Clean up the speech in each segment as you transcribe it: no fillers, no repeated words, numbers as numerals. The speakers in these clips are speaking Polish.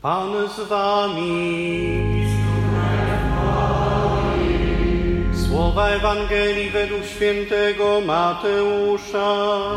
Pan z wami. Słowa Ewangelii według świętego Mateusza.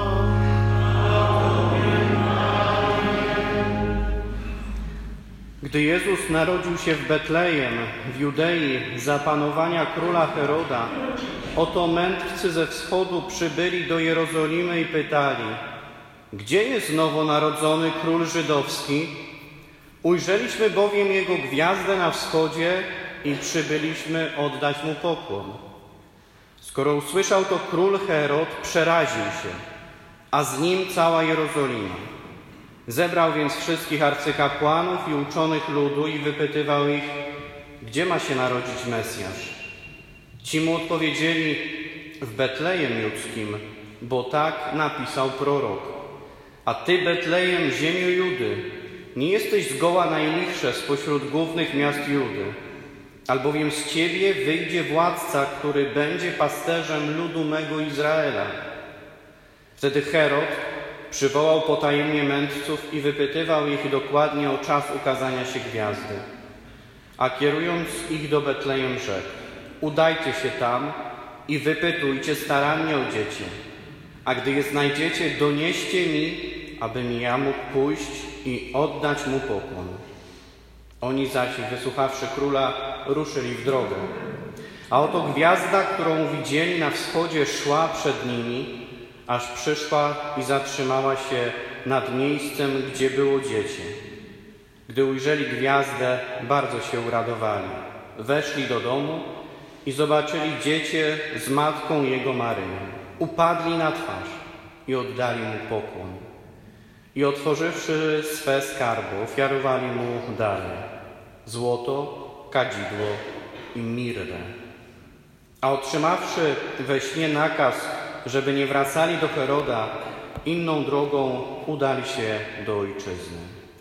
Gdy Jezus narodził się w Betlejem, w Judei, za panowania króla Heroda, oto mędrcy ze wschodu przybyli do Jerozolimy i pytali: gdzie jest nowonarodzony król żydowski? Ujrzeliśmy bowiem jego gwiazdę na wschodzie i przybyliśmy oddać mu pokłon. Skoro usłyszał to król Herod, przeraził się, a z nim cała Jerozolima. Zebrał więc wszystkich arcykapłanów i uczonych ludu i wypytywał ich, gdzie ma się narodzić Mesjasz. Ci mu odpowiedzieli: w Betlejem Judzkim, bo tak napisał prorok. A ty, Betlejem, ziemio Judy, nie jesteś zgoła najlichsze spośród głównych miast Judy, albowiem z ciebie wyjdzie władca, który będzie pasterzem ludu mego Izraela. Wtedy Herod przywołał potajemnie mędrców i wypytywał ich dokładnie o czas ukazania się gwiazdy. A kierując ich do Betlejem, rzekł: udajcie się tam i wypytujcie starannie o dziecię, a gdy je znajdziecie, donieście mi, abym ja mógł pójść i oddać mu pokłon. Oni zaś, wysłuchawszy króla, ruszyli w drogę. A oto gwiazda, którą widzieli na wschodzie, szła przed nimi, aż przyszła i zatrzymała się nad miejscem, gdzie było dziecię. Gdy ujrzeli gwiazdę, bardzo się uradowali. Weszli do domu i zobaczyli dziecię z matką jego Maryją. Upadli na twarz i oddali mu pokłon. I otworzywszy swe skarby, ofiarowali mu dary: złoto, kadzidło i mirrę. A otrzymawszy we śnie nakaz, żeby nie wracali do Heroda, inną drogą udali się do ojczyzny.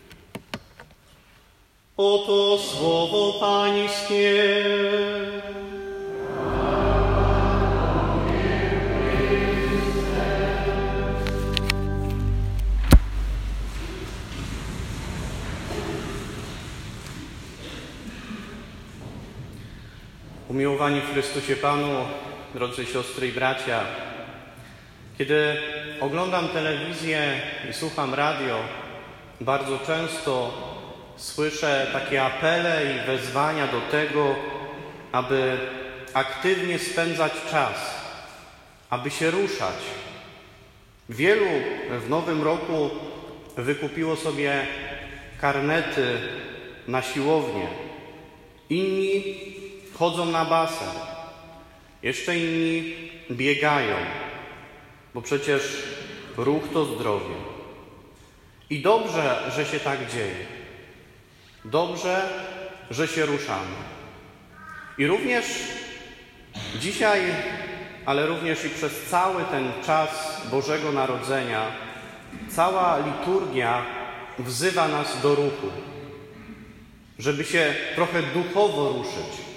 Oto słowo Pańskie. Umiłowani w Chrystusie Panu, drodzy siostry i bracia, kiedy oglądam telewizję i słucham radio, bardzo często słyszę takie apele i wezwania do tego, aby aktywnie spędzać czas, aby się ruszać. Wielu w nowym roku wykupiło sobie karnety na siłownię. Inni chodzą na basen. Jeszcze inni biegają, bo przecież ruch to zdrowie. I dobrze, że się tak dzieje. Dobrze, że się ruszamy. I również dzisiaj, ale również i przez cały ten czas Bożego Narodzenia, cała liturgia wzywa nas do ruchu, żeby się trochę duchowo ruszyć.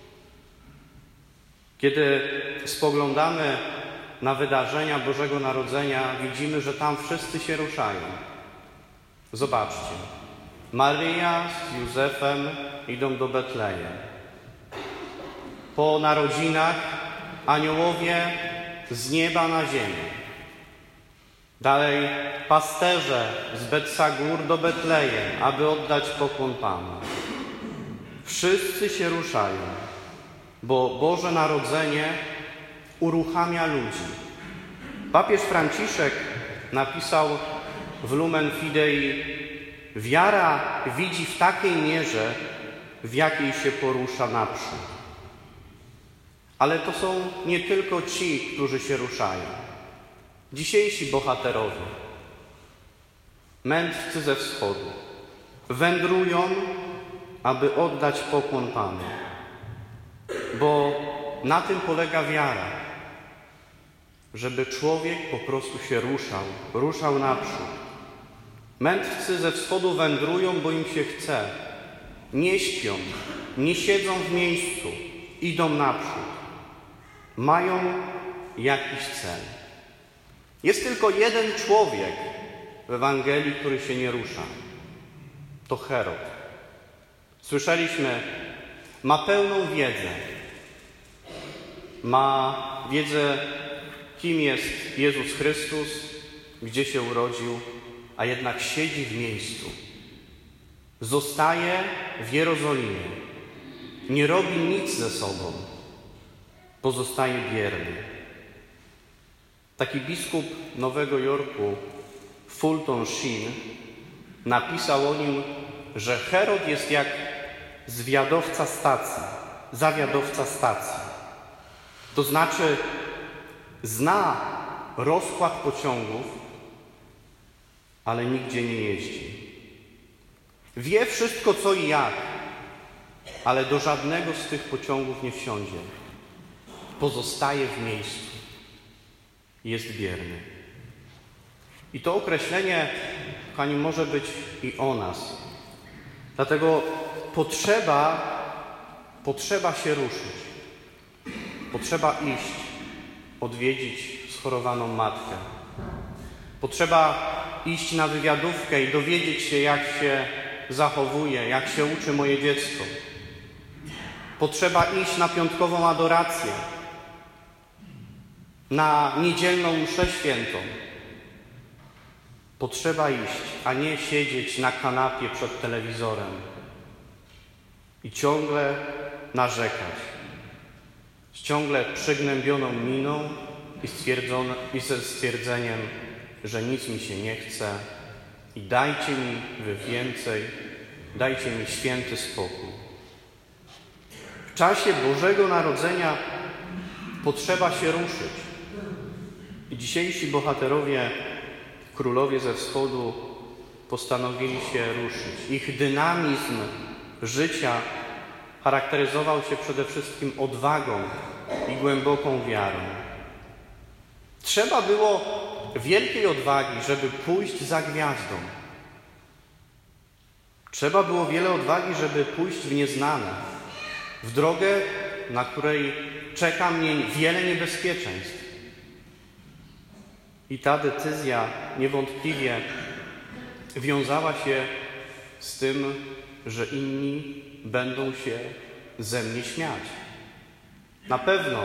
Kiedy spoglądamy na wydarzenia Bożego Narodzenia, widzimy, że tam wszyscy się ruszają. Zobaczcie, Maryja z Józefem idą do Betlejem. Po narodzinach aniołowie z nieba na ziemię. Dalej pasterze z Betsagur do Betlejem, aby oddać pokłon Panu. Wszyscy się ruszają, bo Boże Narodzenie uruchamia ludzi. Papież Franciszek napisał w Lumen Fidei: wiara widzi w takiej mierze, w jakiej się porusza naprzód. Ale to są nie tylko ci, którzy się ruszają. Dzisiejsi bohaterowie, mędrcy ze wschodu, wędrują, aby oddać pokłon Panu. Bo na tym polega wiara, żeby człowiek po prostu się ruszał naprzód. Mędrcy ze wschodu wędrują, bo im się chce. Nie śpią, nie siedzą w miejscu, idą naprzód. Mają jakiś cel. Jest tylko jeden człowiek w Ewangelii, który się nie rusza. To Herod. Słyszeliśmy, ma pełną wiedzę. Ma wiedzę, kim jest Jezus Chrystus, gdzie się urodził, a jednak siedzi w miejscu. Zostaje w Jerozolimie. Nie robi nic ze sobą. Pozostaje wierny. Taki biskup Nowego Jorku, Fulton Sheen, napisał o nim, że Herod jest jak zawiadowca stacji. To znaczy zna rozkład pociągów, ale nigdzie nie jeździ. Wie wszystko co i jak, ale do żadnego z tych pociągów nie wsiądzie. Pozostaje w miejscu. Jest wierny. I to określenie, kochani, może być i o nas. Dlatego potrzeba się ruszyć. Potrzeba iść, odwiedzić schorowaną matkę. Potrzeba iść na wywiadówkę i dowiedzieć się, jak się zachowuje, jak się uczy moje dziecko. Potrzeba iść na piątkową adorację, na niedzielną mszę świętą. Potrzeba iść, a nie siedzieć na kanapie przed telewizorem i ciągle narzekać, z ciągle przygnębioną miną i ze stwierdzeniem, że nic mi się nie chce i dajcie mi wy więcej, dajcie mi święty spokój. W czasie Bożego Narodzenia potrzeba się ruszyć. I dzisiejsi bohaterowie, królowie ze wschodu, postanowili się ruszyć. Ich dynamizm życia charakteryzował się przede wszystkim odwagą i głęboką wiarą. Trzeba było wielkiej odwagi, żeby pójść za gwiazdą. Trzeba było wiele odwagi, żeby pójść w nieznane, w drogę, na której czeka mnie wiele niebezpieczeństw. I ta decyzja niewątpliwie wiązała się z tym, że inni będą się ze mnie śmiać. Na pewno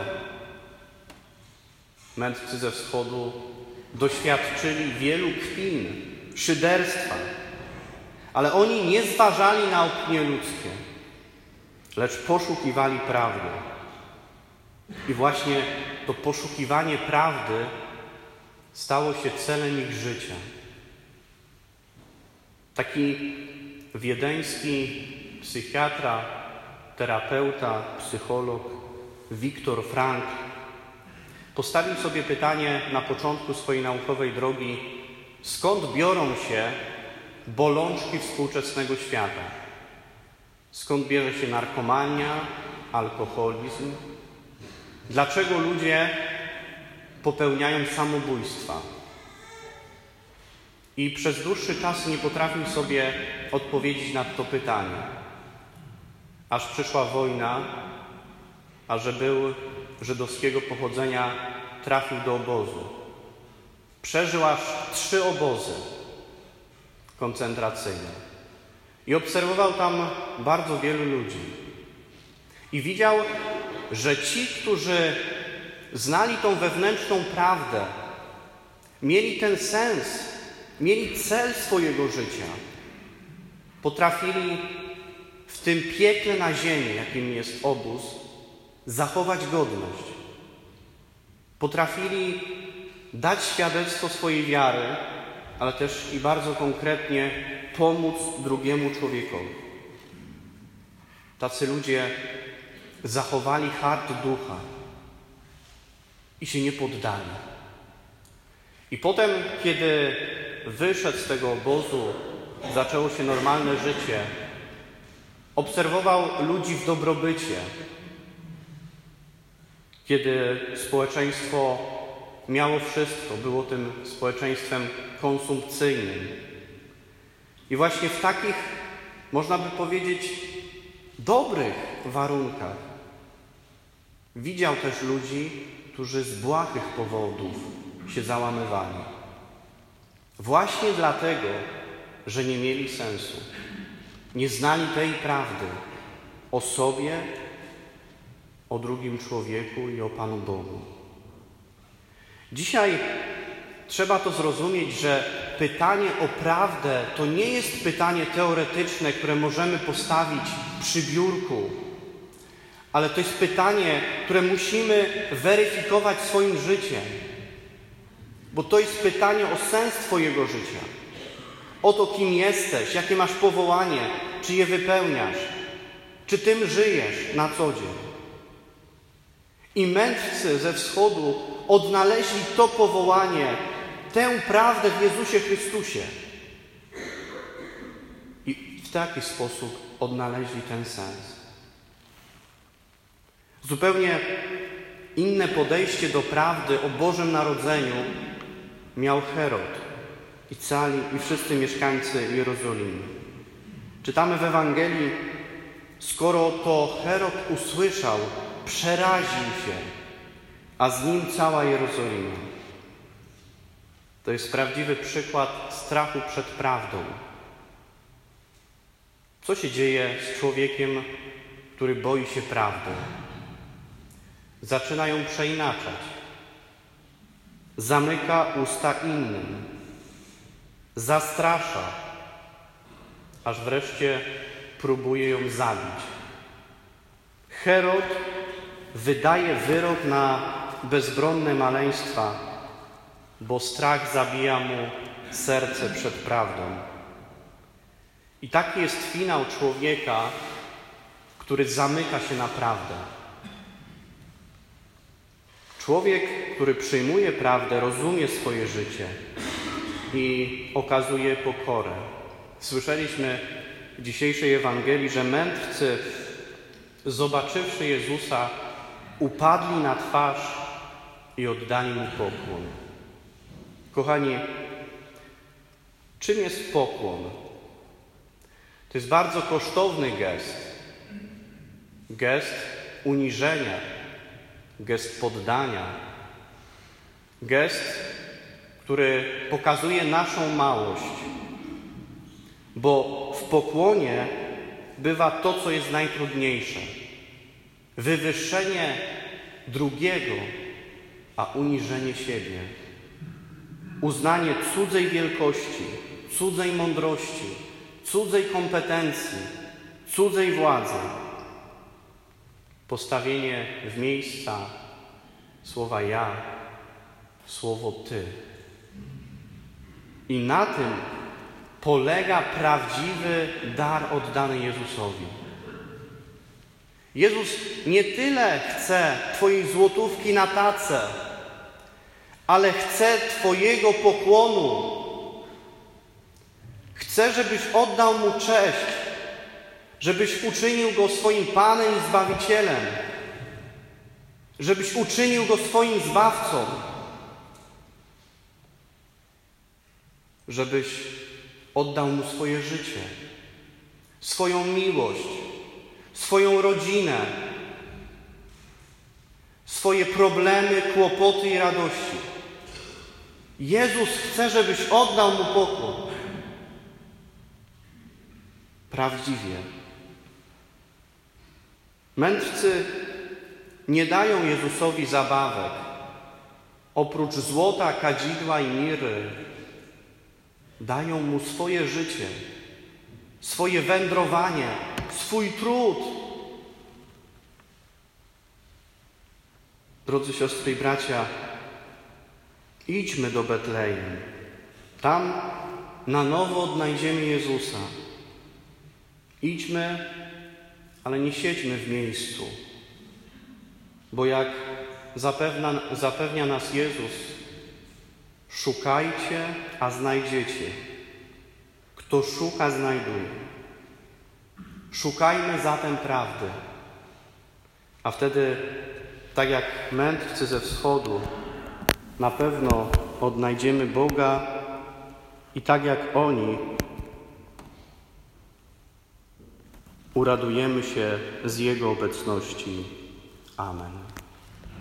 mędrcy ze wschodu doświadczyli wielu kpin, szyderstwa, ale oni nie zważali na opinie ludzkie, lecz poszukiwali prawdy. I właśnie to poszukiwanie prawdy stało się celem ich życia. Taki wiedeński psychiatra, terapeuta, psycholog Viktor Frankl postawił sobie pytanie na początku swojej naukowej drogi, skąd biorą się bolączki współczesnego świata? Skąd bierze się narkomania, alkoholizm? Dlaczego ludzie popełniają samobójstwa? I przez dłuższy czas nie potrafił sobie odpowiedzieć na to pytanie. Aż przyszła wojna, a że był żydowskiego pochodzenia, trafił do obozu. Przeżył aż 3 obozy koncentracyjne. I obserwował tam bardzo wielu ludzi. I widział, że ci, którzy znali tą wewnętrzną prawdę, mieli ten sens, mieli cel swojego życia, potrafili w tym piekle na ziemi, jakim jest obóz, zachować godność. Potrafili dać świadectwo swojej wiary, ale też i bardzo konkretnie pomóc drugiemu człowiekowi. Tacy ludzie zachowali hart ducha i się nie poddali. I potem, kiedy wyszedł z tego obozu, zaczęło się normalne życie, obserwował ludzi w dobrobycie, kiedy społeczeństwo miało wszystko, było tym społeczeństwem konsumpcyjnym. I właśnie w takich, można by powiedzieć, dobrych warunkach widział też ludzi, którzy z błahych powodów się załamywali. Właśnie dlatego, że nie mieli sensu. Nie znali tej prawdy o sobie, o drugim człowieku i o Panu Bogu. Dzisiaj trzeba to zrozumieć, że pytanie o prawdę to nie jest pytanie teoretyczne, które możemy postawić przy biurku, ale to jest pytanie, które musimy weryfikować swoim życiem, bo to jest pytanie o sens Twojego życia, o to, kim jesteś, jakie masz powołanie, czy je wypełniasz, czy tym żyjesz na co dzień. I mędrcy ze wschodu odnaleźli to powołanie, tę prawdę w Jezusie Chrystusie. I w taki sposób odnaleźli ten sens. Zupełnie inne podejście do prawdy o Bożym Narodzeniu miał Herod i wszyscy mieszkańcy Jerozolimy. Czytamy w Ewangelii: skoro to Herod usłyszał, przeraził się, a z nim cała Jerozolima. To jest prawdziwy przykład strachu przed prawdą. Co się dzieje z człowiekiem, który boi się prawdy? Zaczyna ją przeinaczać. Zamyka usta innym. Zastrasza, aż wreszcie próbuje ją zabić. Herod wydaje wyrok na bezbronne maleństwa, bo strach zabija mu serce przed prawdą. I taki jest finał człowieka, który zamyka się na prawdę. Człowiek, który przyjmuje prawdę, rozumie swoje życie i okazuje pokorę. Słyszeliśmy w dzisiejszej Ewangelii, że mędrcy, zobaczywszy Jezusa, upadli na twarz i oddali Mu pokłon. Kochani, czym jest pokłon? To jest bardzo kosztowny gest. Gest uniżenia, gest poddania. Gest, który pokazuje naszą małość. Bo w pokłonie bywa to, co jest najtrudniejsze. Wywyższenie drugiego, a uniżenie siebie. Uznanie cudzej wielkości, cudzej mądrości, cudzej kompetencji, cudzej władzy. Postawienie w miejsca słowa ja, słowo ty. I na tym polega prawdziwy dar oddany Jezusowi. Jezus nie tyle chce Twojej złotówki na tacę, ale chce Twojego pokłonu. Chce, żebyś oddał Mu cześć, żebyś uczynił Go swoim Panem i Zbawicielem, żebyś uczynił Go swoim Zbawcą, żebyś oddał Mu swoje życie, swoją miłość, swoją rodzinę, swoje problemy, kłopoty i radości. Jezus chce, żebyś oddał Mu pokłon. Prawdziwie. Mędrcy nie dają Jezusowi zabawek. Oprócz złota, kadzidła i miry dają Mu swoje życie, swoje wędrowanie, swój trud. Drodzy siostry i bracia, idźmy do Betlejem. Tam na nowo odnajdziemy Jezusa. Idźmy, ale nie siedźmy w miejscu, bo jak zapewnia nas Jezus, szukajcie, a znajdziecie. Kto szuka, znajduje. Szukajmy zatem prawdy, a wtedy, tak jak mędrcy ze wschodu, na pewno odnajdziemy Boga i tak jak oni uradujemy się z Jego obecności. Amen.